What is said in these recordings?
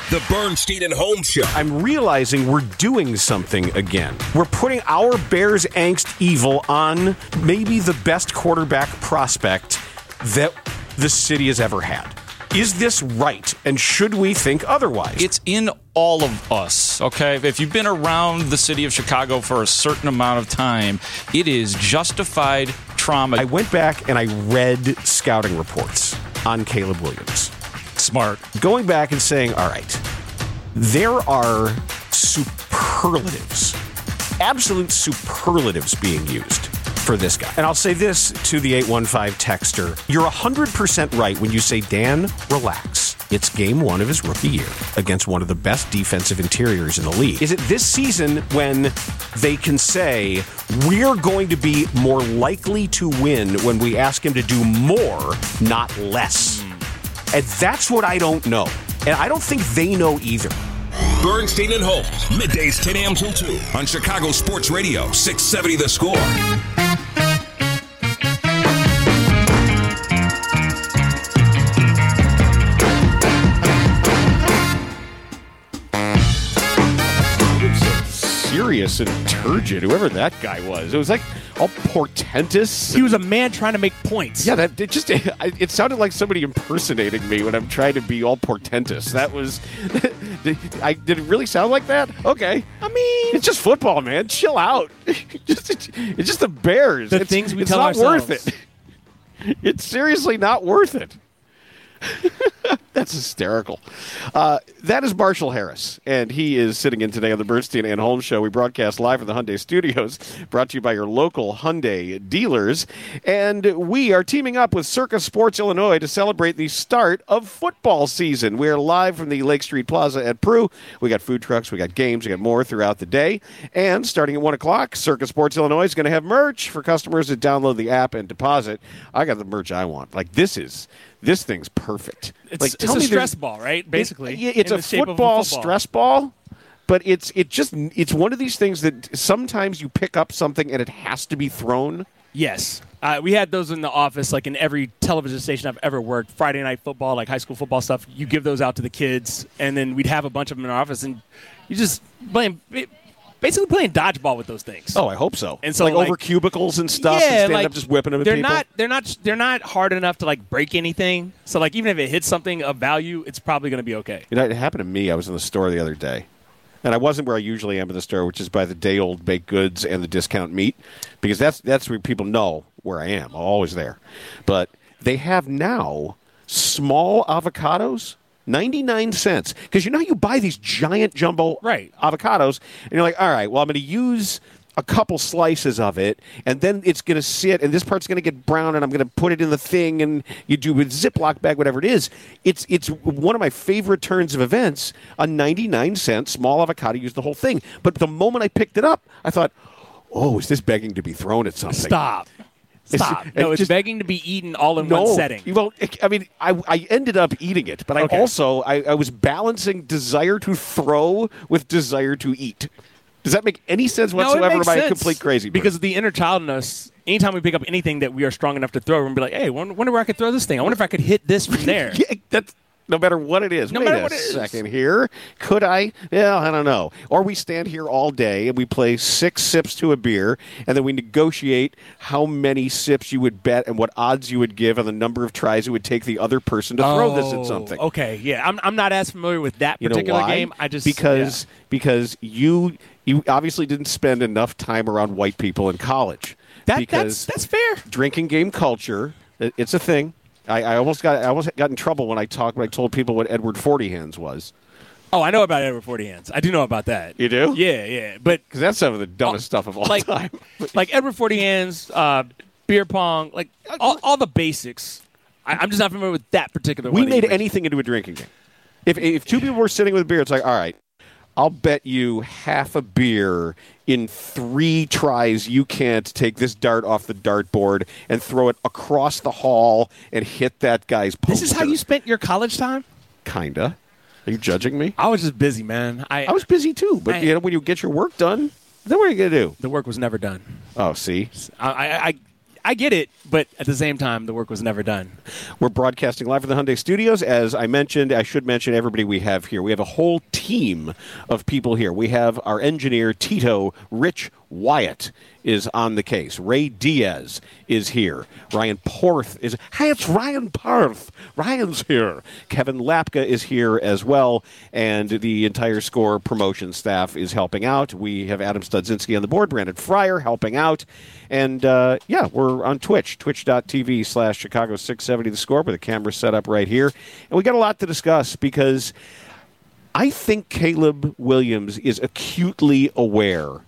The Bernstein and Holmes Show. I'm realizing we're doing something again. We're putting our Bears angst evil on maybe the best quarterback prospect that the city has ever had. Is this right? And should we think otherwise? It's in all of us, okay? If you've been around the city of Chicago for a certain amount of time, it is justified trauma. I went back and I read scouting reports on Caleb Williams. Smart. Going back and saying, all right, there are superlatives, absolute superlatives being used for this guy. And I'll say this to the 815 texter. You're 100% right when you say, Dan, relax. It's game one of his rookie year against one of the best defensive interiors in the league. Is it this season when they can say, we're going to be more likely to win when we ask him to do more, not less? And that's what I don't know. And I don't think they know either. Bernstein and Holmes, middays 10 a.m. till 2 on Chicago Sports Radio, 670 The Score. Serious and turgid, whoever that guy was. It was like all portentous. He was a man trying to make points. Yeah, it sounded like somebody impersonating me when I'm trying to be all portentous. That was, did it really sound like that? Okay. I mean, it's just football, man. Chill out. It's just the Bears. The things we tell ourselves. It's not ourselves. worth it. It's seriously not worth it. That's hysterical. That is Marshall Harris, and he is sitting in today on the Bernstein and Holmes Show. We broadcast live from the Hyundai Studios, brought to you by your local Hyundai dealers. And we are teaming up with Circa Sports Illinois to celebrate the start of football season. We are live from the Lake Street Plaza at Prue. We got food trucks, we got games, we got more throughout the day. And starting at 1 o'clock, Circa Sports Illinois is going to have merch for customers that download the app and deposit. I got the merch I want. This thing's perfect. It's a stress ball, right? Basically, it's a football stress ball, but it's one of these things that sometimes you pick up something and it has to be thrown. Yes. We had those in the office, like in every television station I've ever worked. Friday night football, like high school football stuff. You give those out to the kids, and then we'd have a bunch of them in our office, and you just basically playing dodgeball with those things. Oh, I hope so. And so, like over cubicles and stuff, yeah, and stand up just whipping them at people. They're not hard enough to like break anything. So like even if it hits something of value, it's probably going to be okay. You know, it happened to me. I was in the store the other day, and I wasn't where I usually am in the store, which is by the day-old baked goods and the discount meat, because that's where people know where I am. I'm always there. But they have now small avocados. 99 cents. Because you know how you buy these giant jumbo avocados, and you're like, all right, well, I'm going to use a couple slices of it, and then it's going to sit, and this part's going to get brown, and I'm going to put it in the thing, and you do with Ziploc bag, whatever it is. It's one of my favorite turns of events. A 99-cent small avocado, use the whole thing. But the moment I picked it up, I thought, oh, is this begging to be thrown at something? Stop. No, it's begging to be eaten all in one setting. Well, I mean, I ended up eating it, but I was balancing desire to throw with desire to eat. Does that make any sense whatsoever? No, it makes Am I sense. a complete crazy person? Because the inner child in us, anytime we pick up anything that we are strong enough to throw, we're going to be like, hey, wonder where I could throw this thing. I wonder if I could hit this from there. Yeah, that's no matter what it is. No Wait matter a what it is. second here. Could I? Yeah, I don't know. Or we stand here all day and we play 6 sips to a beer, and then we negotiate how many sips you would bet and what odds you would give on the number of tries it would take the other person to throw this at something. Okay, yeah. I'm not as familiar with that particular game. Because you obviously didn't spend enough time around white people in college. That's fair. Drinking game culture, it's a thing. I almost got in trouble when I told people what Edward Forty Hands was. Oh, I know about Edward Forty Hands. I do know about that. You do? Yeah. But because that's some of the dumbest stuff of all time. Like Edward Forty Hands, beer pong, like all the basics. I'm just not familiar with that particular one. We made anything into a drinking game. If two people were sitting with a beer, it's like, all right, I'll bet you half a beer in 3 tries you can't take this dart off the dartboard and throw it across the hall and hit that guy's poster. This is how you spent your college time? Kinda. Are you judging me? I was just busy, man. I was busy too, but when you get your work done, then what are you going to do? The work was never done. Oh, see? I I get it, but at the same time, the work was never done. We're broadcasting live from the Hyundai Studios. As I mentioned, I should mention everybody we have here. We have a whole team of people here. We have our engineer, Tito Rich Wyatt, is on the case. Ray Diaz is here. Ryan Porth is... Hey, it's Ryan Porth. Ryan's here. Kevin Lapka is here as well, and the entire Score promotion staff is helping out. We have Adam Studzinski on the board, Brandon Fryer helping out, and we're on Twitch, twitch.tv/Chicago670 The Score, with a camera set up right here. And we got a lot to discuss because I think Caleb Williams is acutely aware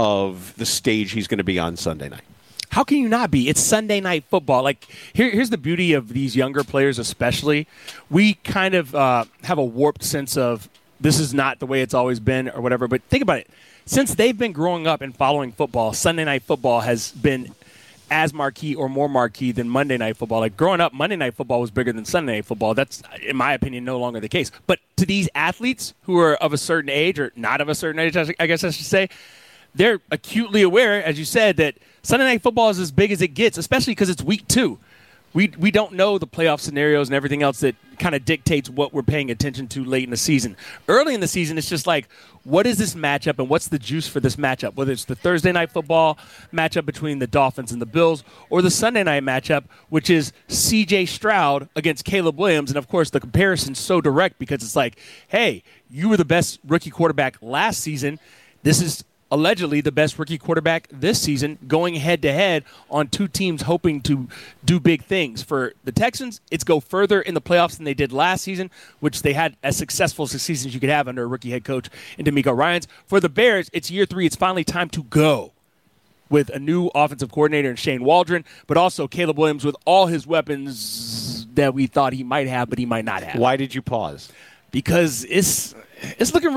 of the stage he's going to be on Sunday night. How can you not be? It's Sunday night football. Like, here's the beauty of these younger players especially. We kind of have a warped sense of this is not the way it's always been or whatever. But think about it. Since they've been growing up and following football, Sunday night football has been as marquee or more marquee than Monday night football. Like, growing up, Monday night football was bigger than Sunday night football. That's, in my opinion, no longer the case. But to these athletes who are of a certain age or not of a certain age, I guess I should say, they're acutely aware, as you said, that Sunday night football is as big as it gets, especially because it's week 2. We don't know the playoff scenarios and everything else that kind of dictates what we're paying attention to late in the season. Early in the season, it's just like, what is this matchup and what's the juice for this matchup? Whether it's the Thursday night football matchup between the Dolphins and the Bills or the Sunday night matchup, which is C.J. Stroud against Caleb Williams. And, of course, the comparison's so direct because it's like, hey, you were the best rookie quarterback last season. This is allegedly the best rookie quarterback this season, going head-to-head on two teams hoping to do big things. For the Texans, it's go further in the playoffs than they did last season, which they had as successful a season as you could have under a rookie head coach in DeMeco Ryans. For the Bears, it's year 3. It's finally time to go with a new offensive coordinator in Shane Waldron, but also Caleb Williams with all his weapons that we thought he might have, but he might not have. Why did you pause? Because it's looking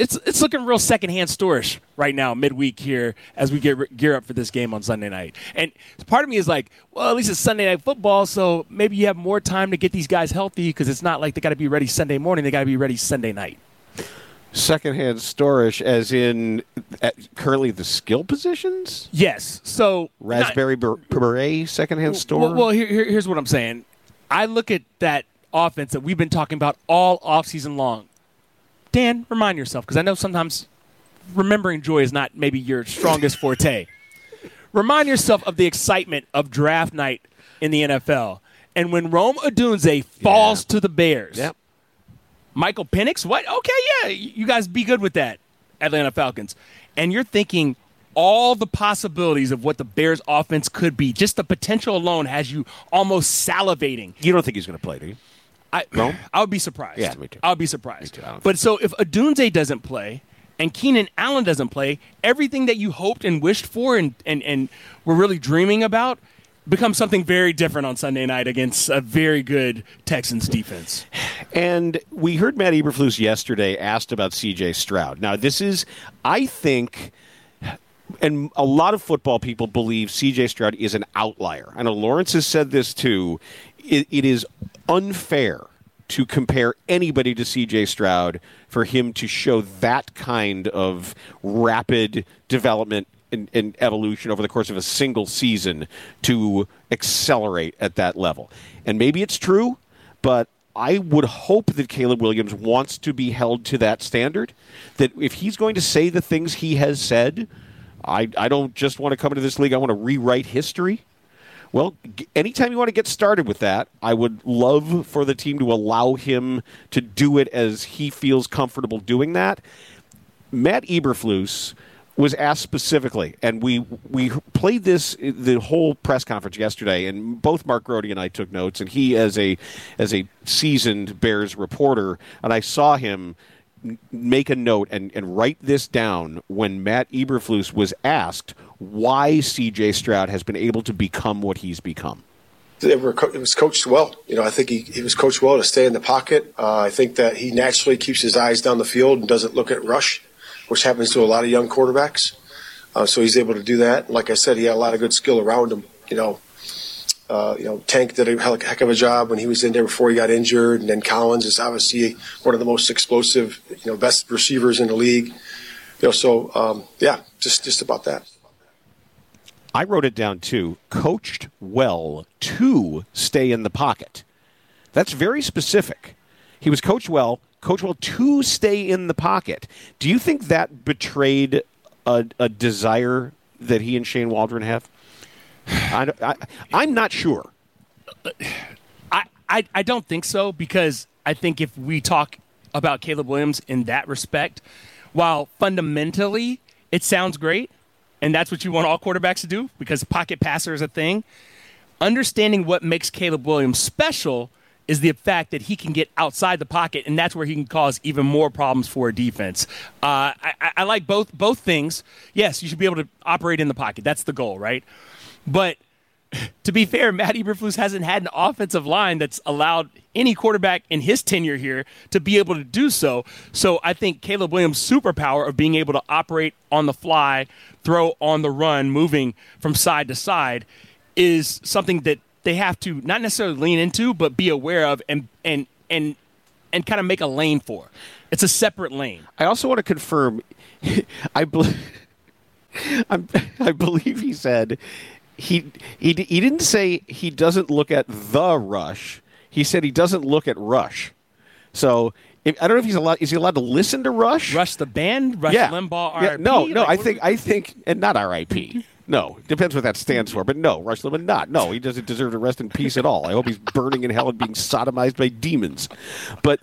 real secondhand storish right now, midweek here as we gear up for this game on Sunday night. And part of me is like, well, at least it's Sunday night football, so maybe you have more time to get these guys healthy because it's not like they got to be ready Sunday morning; they got to be ready Sunday night. Secondhand storish, as in currently the skill positions? Yes. So Raspberry Beret secondhand store. Well, here's what I'm saying. I look at that offense that we've been talking about all offseason long. Dan, remind yourself, because I know sometimes remembering joy is not maybe your strongest forte. Remind yourself of the excitement of draft night in the NFL. And when Rome Odunze falls to the Bears, yep. Michael Penix, what? Okay, yeah, you guys be good with that, Atlanta Falcons. And you're thinking all the possibilities of what the Bears offense could be. Just the potential alone has you almost salivating. You don't think he's going to play, do you? I would be surprised. Yeah, me too. I would be surprised. Me too. But so if Odunze doesn't play and Keenan Allen doesn't play, everything that you hoped and wished for and were really dreaming about becomes something very different on Sunday night against a very good Texans defense. And we heard Matt Eberflus yesterday asked about C.J. Stroud. Now, this is, I think, and a lot of football people believe C.J. Stroud is an outlier. I know Lawrence has said this too. It is unfair to compare anybody to C.J. Stroud for him to show that kind of rapid development and evolution over the course of a single season to accelerate at that level. And maybe it's true, but I would hope that Caleb Williams wants to be held to that standard, that if he's going to say the things he has said, I don't just want to come into this league, I want to rewrite history. Well, anytime you want to get started with that, I would love for the team to allow him to do it as he feels comfortable doing that. Matt Eberflus was asked specifically, and we played this the whole press conference yesterday, and both Mark Grody and I took notes, and he as a seasoned Bears reporter, and I saw him make a note and write this down when Matt Eberflus was asked why C.J. Stroud has been able to become what he's become. It was coached well. I think he was coached well to stay in the pocket. I think that he naturally keeps his eyes down the field and doesn't look at rush, which happens to a lot of young quarterbacks. So he's able to do that. Like I said, he had a lot of good skill around him. Tank did a heck of a job when he was in there before he got injured. And then Collins is obviously one of the most explosive, best receivers in the league. Just about that. I wrote it down too. Coached well to stay in the pocket. That's very specific. He was coached well to stay in the pocket. Do you think that betrayed a desire that he and Shane Waldron have? I'm not sure. I don't think so, because I think if we talk about Caleb Williams in that respect, while fundamentally it sounds great, and that's what you want all quarterbacks to do because pocket passer is a thing, understanding what makes Caleb Williams special is the fact that he can get outside the pocket, and that's where he can cause even more problems for a defense. I like both things. Yes, you should be able to operate in the pocket. That's the goal, right? But to be fair, Matt Eberflus hasn't had an offensive line that's allowed any quarterback in his tenure here to be able to do so. So I think Caleb Williams' superpower of being able to operate on the fly, throw on the run, moving from side to side is something that they have to not necessarily lean into, but be aware of and kind of make a lane for. It's a separate lane. I also want to confirm, I believe he said he didn't say he doesn't look at the rush. He said he doesn't look at Rush. So I don't know if he's allowed. Is he allowed to listen to Rush? Rush the band? Rush Limbaugh? RIP? No. I think, and not RIP. No, depends what that stands for. But no, Rush Limbaugh, not. No, he doesn't deserve to rest in peace at all. I hope he's burning in hell and being sodomized by demons. But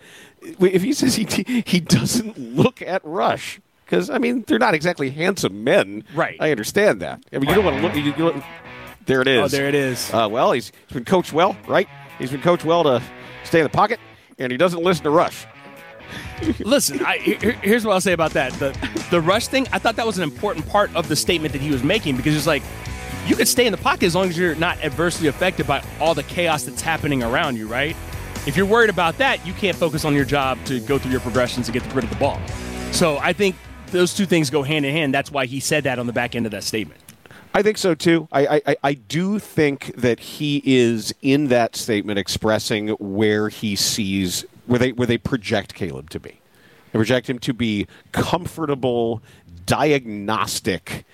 if he says he doesn't look at Rush. Because, I mean, they're not exactly handsome men. Right. I understand that. I mean, you don't want to look. There it is. Oh, there it is. Well, he's been coached well, right? He's been coached well to stay in the pocket, and he doesn't listen to Rush. Listen, here's what I'll say about that. The Rush thing, I thought that was an important part of the statement that he was making, because it's like, you could stay in the pocket as long as you're not adversely affected by all the chaos that's happening around you, right? If you're worried about that, you can't focus on your job to go through your progressions and get rid of the ball. So I think those two things go hand in hand. That's why he said that on the back end of that statement. I think so, too. I do think that he is, in that statement, expressing where he sees, where they project Caleb to be. They project him to be comfortable, diagnostic,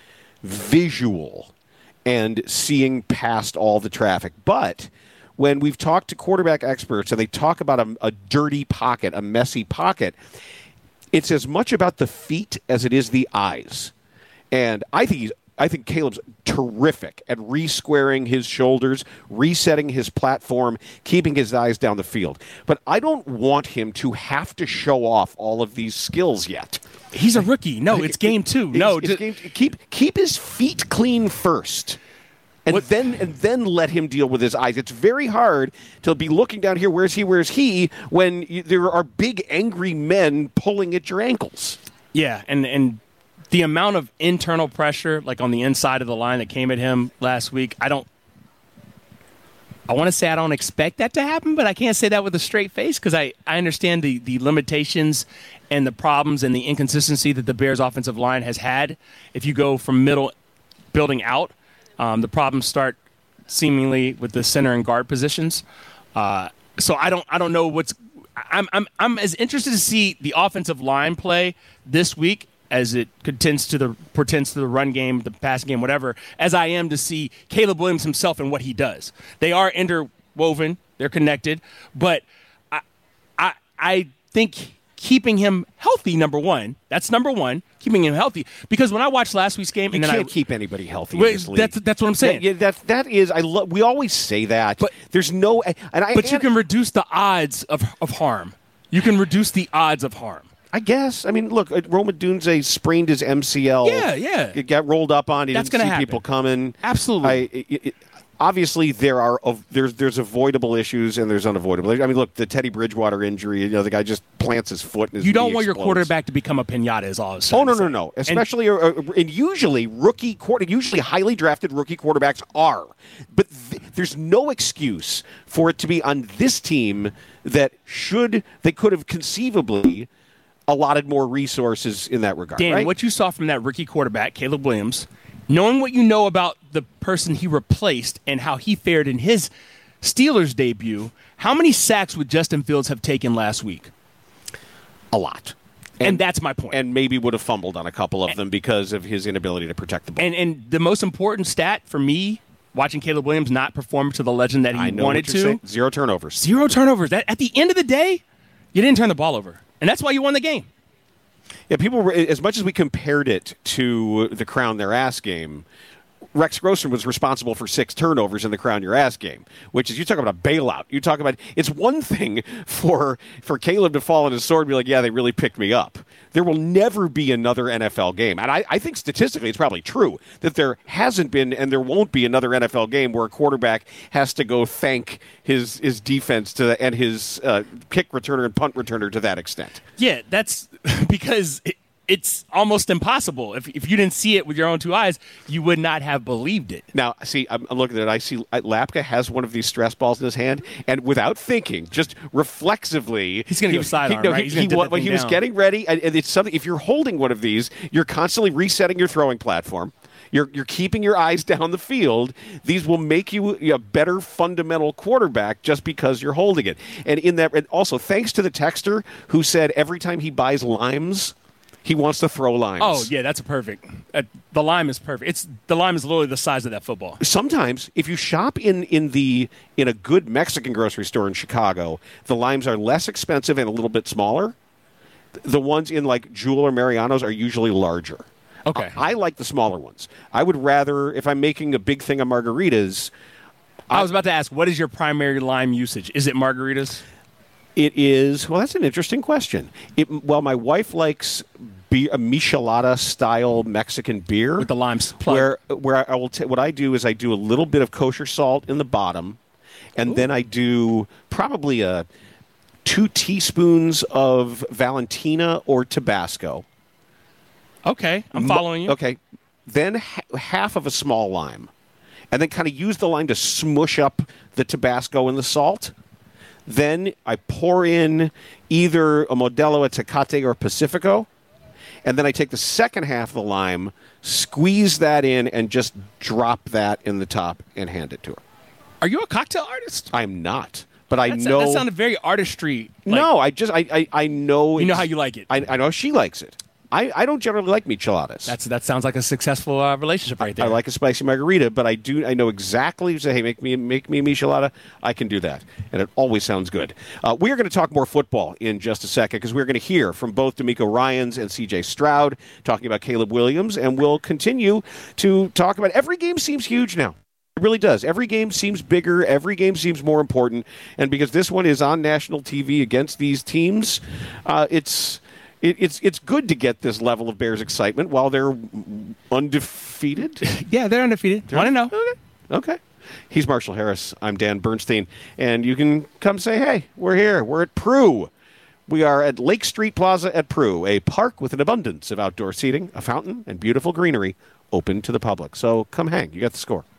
visual, and seeing past all the traffic. But when we've talked to quarterback experts and they talk about a dirty pocket, a messy pocket, it's as much about the feet as it is the eyes. And I think Caleb's terrific at re-squaring his shoulders, resetting his platform, keeping his eyes down the field. But I don't want him to have to show off all of these skills yet. He's a rookie. No, it's game two. Keep his feet clean first. And then let him deal with his eyes. It's very hard to be looking down here, where's he, when there are big, angry men pulling at your ankles. Yeah, and the amount of internal pressure, like on the inside of the line that came at him last week, I want to say I don't expect that to happen, but I can't say that with a straight face because I understand the limitations and the problems and the inconsistency that the Bears' offensive line has had. If you go from middle building out, the problems start seemingly with the center and guard positions. So I don't know what's. I'm as interested to see the offensive line play this week as it pertains to the run game, the passing game, whatever, as I am to see Caleb Williams himself and what he does. They are interwoven, they're connected, but I think keeping him healthy, number one, keeping him healthy. Because when I watched last week's game, you can't keep anybody healthy in this league. That's what I'm saying. That is. We always say that, but there's no. But you can reduce the odds of harm. You can reduce the odds of harm. I guess. I mean, look, Roma Dunze sprained his MCL. Yeah. It got rolled up on. He That's didn't see happen. people coming. Absolutely. Obviously, there's avoidable issues and there's unavoidable. I mean, look, the Teddy Bridgewater injury. The guy just plants his foot. And his you don't knee want explodes. your quarterback to become a pinata. Is all. Oh no. Especially and usually usually highly drafted rookie quarterbacks are. But there's no excuse for it to be on this team that they could have conceivably allotted more resources in that regard. Dan, right? what you saw from that rookie quarterback, Caleb Williams, knowing what you know about the person he replaced and how he fared in his Steelers debut, how many sacks would Justin Fields have taken last week? A lot. And that's my point. And maybe would have fumbled on a couple of them because of his inability to protect the ball. And the most important stat for me, watching Caleb Williams not perform to the legend that he wanted to. Saying. 0 turnovers. 0 turnovers. That, at the end of the day, you didn't turn the ball over. And that's why you won the game. Yeah, people were, as much as we compared it to the Crown Their Ass game, Rex Grossman was responsible for 6 turnovers in the Crown Your Ass game, which is, you talk about a bailout. You talk about, it's one thing for Caleb to fall on his sword and be like, yeah, they really picked me up. There will never be another NFL game. And I think statistically it's probably true that there hasn't been and there won't be another NFL game where a quarterback has to go thank his defense and his kick returner and punt returner to that extent. Yeah, that's because it's almost impossible. If you didn't see it with your own 2 eyes, you would not have believed it. Now, see, I'm looking at it. I see Lapka has one of these stress balls in his hand, and without thinking, just reflexively, he's going to go sidearm, right? He was getting ready, and it's something. If you're holding one of these, you're constantly resetting your throwing platform. You're keeping your eyes down the field. These will make you a better fundamental quarterback just because you're holding it. And also, thanks to the texter who said every time he buys limes, he wants to throw limes. Oh, yeah, that's perfect. The lime is perfect. The lime is literally the size of that football. Sometimes, if you shop in a good Mexican grocery store in Chicago, the limes are less expensive and a little bit smaller. The ones in like Jewel or Mariano's are usually larger. Okay. I like the smaller ones. I would rather, if I'm making a big thing of margaritas... I was about to ask, what is your primary lime usage? Is it margaritas? It is, well, that's an interesting question. My wife likes a Michelada-style Mexican beer. With the limes plug. Where I will what I do is I do a little bit of kosher salt in the bottom, and then I do probably 2 teaspoons of Valentina or Tabasco. Okay, I'm following you. Okay, then half of a small lime, and then kind of use the lime to smush up the Tabasco and the salt. Then I pour in either a Modelo, a Tecate, or a Pacifico, and then I take the second half of the lime, squeeze that in, and just drop that in the top and hand it to her. Are you a cocktail artist? I'm not, but I know... That sounded very artistry. No, I know... You know how you like it. I know she likes it. I don't generally like micheladas. That sounds like a successful relationship right there. I like a spicy margarita, but I know exactly. You say, hey, make me a michelada. I can do that, and it always sounds good. We are going to talk more football in just a second because we're going to hear from both D'Amico Ryans and C.J. Stroud talking about Caleb Williams, and we'll continue to talk about every game seems huge now. It really does. Every game seems bigger. Every game seems more important, and because this one is on national TV against these teams, It's good to get this level of Bears excitement while they're undefeated. Yeah, they're undefeated. Want to know? Okay. He's Marshall Harris. I'm Dan Bernstein. And you can come say, hey, we're here. We're at Prue. We are at Lake Street Plaza at Prue, a park with an abundance of outdoor seating, a fountain, and beautiful greenery open to the public. So come hang. You got the score.